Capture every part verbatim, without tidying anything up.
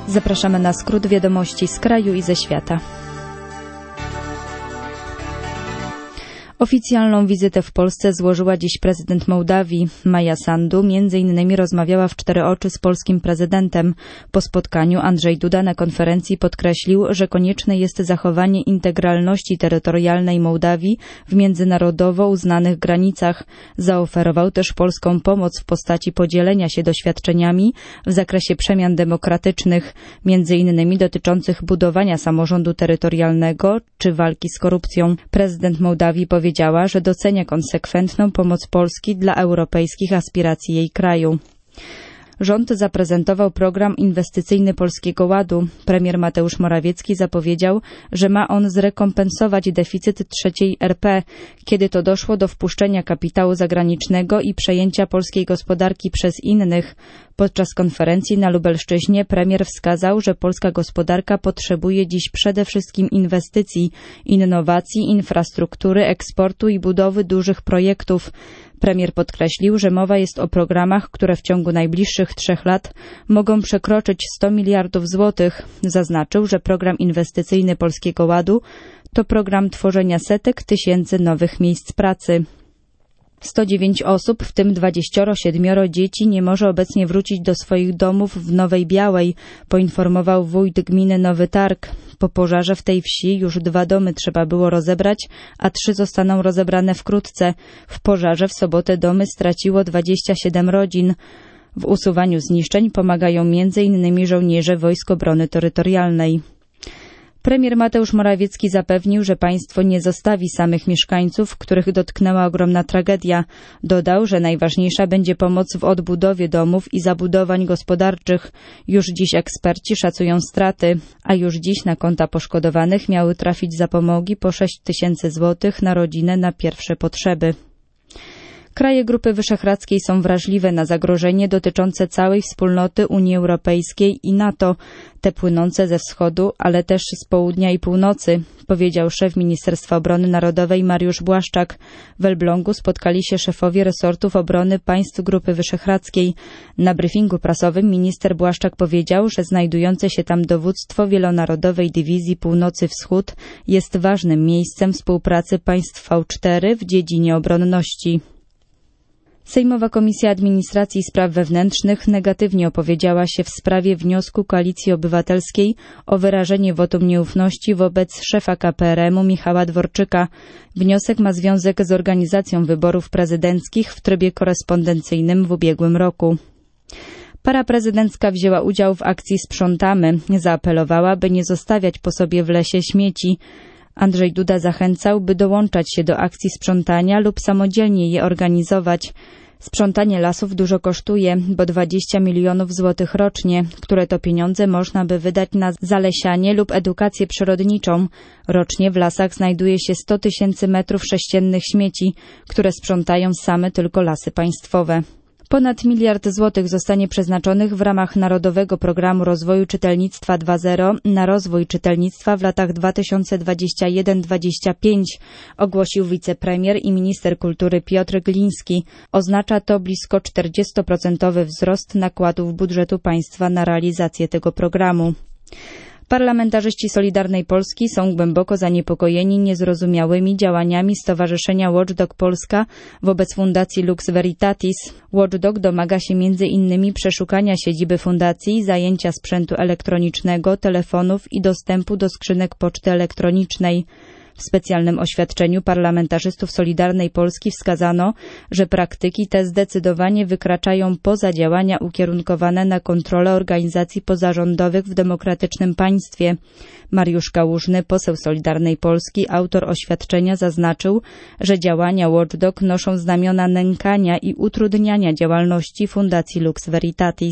Zapraszamy na skrót wiadomości z kraju i ze świata. Oficjalną wizytę w Polsce złożyła dziś prezydent Mołdawii. Maja Sandu między innymi rozmawiała w cztery oczy z polskim prezydentem. Po spotkaniu Andrzej Duda na konferencji podkreślił, że konieczne jest zachowanie integralności terytorialnej Mołdawii w międzynarodowo uznanych granicach. Zaoferował też polską pomoc w postaci podzielenia się doświadczeniami w zakresie przemian demokratycznych, między innymi dotyczących budowania samorządu terytorialnego czy walki z korupcją. Prezydent Mołdawii powiedział, Powiedziała, że docenia konsekwentną pomoc Polski dla europejskich aspiracji jej kraju. Rząd zaprezentował program inwestycyjny Polskiego Ładu. Premier Mateusz Morawiecki zapowiedział, że ma on zrekompensować deficyt trzeciej R P, kiedy to doszło do wpuszczenia kapitału zagranicznego i przejęcia polskiej gospodarki przez innych. Podczas konferencji na Lubelszczyźnie premier wskazał, że polska gospodarka potrzebuje dziś przede wszystkim inwestycji, innowacji, infrastruktury, eksportu i budowy dużych projektów. Premier podkreślił, że mowa jest o programach, które w ciągu najbliższych trzech lat mogą przekroczyć sto miliardów złotych. Zaznaczył, że program inwestycyjny Polskiego Ładu to program tworzenia setek tysięcy nowych miejsc pracy. sto dziewięć osób, w tym dwadzieścia siedem dzieci, nie może obecnie wrócić do swoich domów w Nowej Białej, poinformował wójt gminy Nowy Targ. Po pożarze w tej wsi już dwa domy trzeba było rozebrać, a trzy zostaną rozebrane wkrótce. W pożarze w sobotę domy straciło dwadzieścia siedem rodzin. W usuwaniu zniszczeń pomagają między innymi żołnierze Wojsk Obrony Terytorialnej. Premier Mateusz Morawiecki zapewnił, że państwo nie zostawi samych mieszkańców, których dotknęła ogromna tragedia. Dodał, że najważniejsza będzie pomoc w odbudowie domów i zabudowań gospodarczych. Już dziś eksperci szacują straty, a już dziś na konta poszkodowanych miały trafić zapomogi po sześć tysięcy złotych na rodzinę na pierwsze potrzeby. Kraje Grupy Wyszehradzkiej są wrażliwe na zagrożenie dotyczące całej wspólnoty Unii Europejskiej i NATO, te płynące ze wschodu, ale też z południa i północy, powiedział szef Ministerstwa Obrony Narodowej Mariusz Błaszczak. W Elblągu spotkali się szefowie resortów obrony państw Grupy Wyszehradzkiej. Na briefingu prasowym minister Błaszczak powiedział, że znajdujące się tam dowództwo Wielonarodowej Dywizji Północy-Wschód jest ważnym miejscem współpracy państw V cztery w dziedzinie obronności. Sejmowa Komisja Administracji i Spraw Wewnętrznych negatywnie opowiedziała się w sprawie wniosku Koalicji Obywatelskiej o wyrażenie wotum nieufności wobec szefa K P R M u Michała Dworczyka. Wniosek ma związek z organizacją wyborów prezydenckich w trybie korespondencyjnym w ubiegłym roku. Para prezydencka wzięła udział w akcji Sprzątamy. Zaapelowała, by nie zostawiać po sobie w lesie śmieci. Andrzej Duda zachęcał, by dołączać się do akcji sprzątania lub samodzielnie je organizować. Sprzątanie lasów dużo kosztuje, bo dwadzieścia milionów złotych rocznie, które to pieniądze można by wydać na zalesianie lub edukację przyrodniczą. Rocznie w lasach znajduje się sto tysięcy metrów sześciennych śmieci, które sprzątają same tylko Lasy Państwowe. Ponad miliard złotych zostanie przeznaczonych w ramach Narodowego Programu Rozwoju Czytelnictwa dwa zero na rozwój czytelnictwa w latach dwa tysiące dwudziestym pierwszym do dwudziestego piątego, ogłosił wicepremier i minister kultury Piotr Gliński. Oznacza to blisko czterdziestoprocentowy wzrost nakładów budżetu państwa na realizację tego programu. Parlamentarzyści Solidarnej Polski są głęboko zaniepokojeni niezrozumiałymi działaniami Stowarzyszenia Watchdog Polska wobec Fundacji Lux Veritatis. Watchdog domaga się między innymi przeszukania siedziby fundacji, zajęcia sprzętu elektronicznego, telefonów i dostępu do skrzynek poczty elektronicznej. W specjalnym oświadczeniu parlamentarzystów Solidarnej Polski wskazano, że praktyki te zdecydowanie wykraczają poza działania ukierunkowane na kontrolę organizacji pozarządowych w demokratycznym państwie. Mariusz Kałużny, poseł Solidarnej Polski, autor oświadczenia, zaznaczył, że działania Watchdog noszą znamiona nękania i utrudniania działalności Fundacji Lux Veritatis.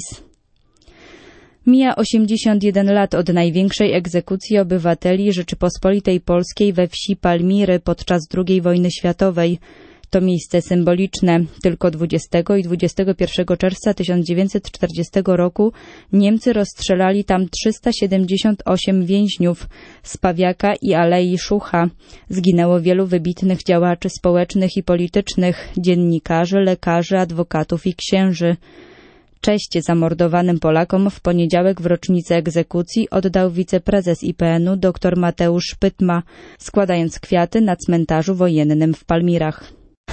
Mija osiemdziesiąt jeden lat od największej egzekucji obywateli Rzeczypospolitej Polskiej we wsi Palmiry podczas drugiej wojny światowej. To miejsce symboliczne. Tylko dwudziestego i dwudziestego pierwszego czerwca tysiąc dziewięćset czterdziestego roku Niemcy rozstrzelali tam trzysta siedemdziesiąt osiem więźniów z Pawiaka i Alei Szucha. Zginęło wielu wybitnych działaczy społecznych i politycznych, dziennikarzy, lekarzy, adwokatów i księży. Cześć zamordowanym Polakom w poniedziałek w rocznicę egzekucji oddał wiceprezes I P N u dr Mateusz Pytma, składając kwiaty na cmentarzu wojennym w Palmirach.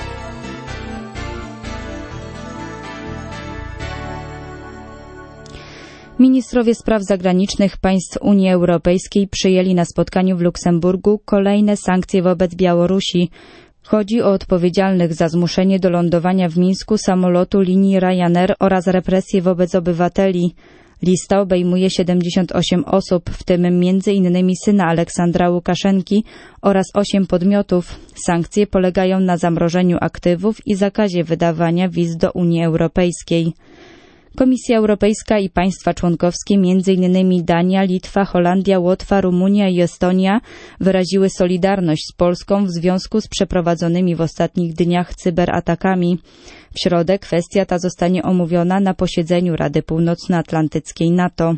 Ministrowie spraw zagranicznych państw Unii Europejskiej przyjęli na spotkaniu w Luksemburgu kolejne sankcje wobec Białorusi. Chodzi o odpowiedzialnych za zmuszenie do lądowania w Mińsku samolotu linii Ryanair oraz represje wobec obywateli. Lista obejmuje siedemdziesiąt osiem osób, w tym między innymi syna Aleksandra Łukaszenki oraz osiem podmiotów. Sankcje polegają na zamrożeniu aktywów i zakazie wydawania wiz do Unii Europejskiej. Komisja Europejska i państwa członkowskie, między innymi Dania, Litwa, Holandia, Łotwa, Rumunia i Estonia, wyraziły solidarność z Polską w związku z przeprowadzonymi w ostatnich dniach cyberatakami. W środę kwestia ta zostanie omówiona na posiedzeniu Rady Północnoatlantyckiej NATO.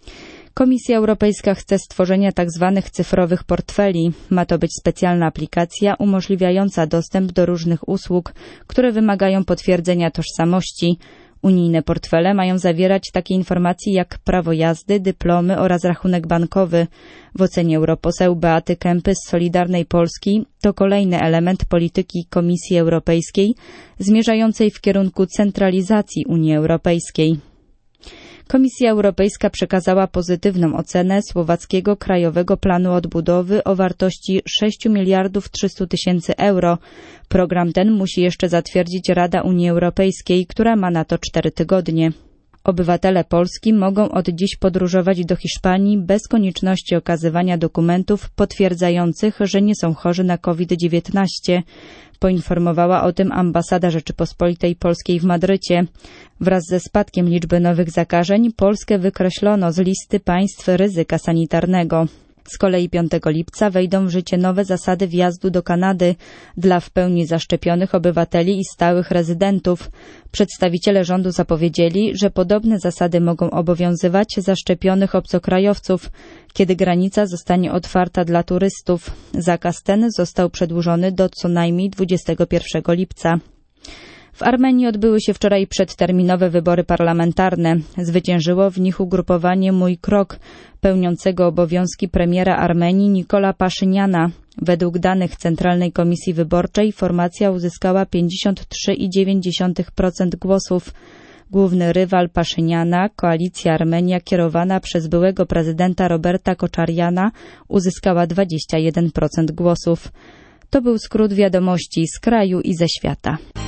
Komisja Europejska chce stworzenia tzw. cyfrowych portfeli. Ma to być specjalna aplikacja umożliwiająca dostęp do różnych usług, które wymagają potwierdzenia tożsamości. Unijne portfele mają zawierać takie informacje jak prawo jazdy, dyplomy oraz rachunek bankowy. W ocenie europoseł Beaty Kempy z Solidarnej Polski to kolejny element polityki Komisji Europejskiej zmierzającej w kierunku centralizacji Unii Europejskiej. Komisja Europejska przekazała pozytywną ocenę słowackiego Krajowego Planu Odbudowy o wartości sześć miliardów trzysta tysięcy euro. Program ten musi jeszcze zatwierdzić Rada Unii Europejskiej, która ma na to cztery tygodnie. Obywatele Polski mogą od dziś podróżować do Hiszpanii bez konieczności okazywania dokumentów potwierdzających, że nie są chorzy na COVID dziewiętnaście. Poinformowała o tym Ambasada Rzeczypospolitej Polskiej w Madrycie. Wraz ze spadkiem liczby nowych zakażeń Polskę wykreślono z listy państw ryzyka sanitarnego. Z kolei piątego lipca wejdą w życie nowe zasady wjazdu do Kanady dla w pełni zaszczepionych obywateli i stałych rezydentów. Przedstawiciele rządu zapowiedzieli, że podobne zasady mogą obowiązywać zaszczepionych obcokrajowców, kiedy granica zostanie otwarta dla turystów. Zakaz ten został przedłużony do co najmniej dwudziestego pierwszego lipca. W Armenii odbyły się wczoraj przedterminowe wybory parlamentarne. Zwyciężyło w nich ugrupowanie Mój Krok, pełniącego obowiązki premiera Armenii Nikola Paszyniana. Według danych Centralnej Komisji Wyborczej formacja uzyskała pięćdziesiąt trzy przecinek dziewięć procent głosów. Główny rywal Paszyniana, koalicja Armenia kierowana przez byłego prezydenta Roberta Koczariana, uzyskała dwadzieścia jeden procent głosów. To był skrót wiadomości z kraju i ze świata.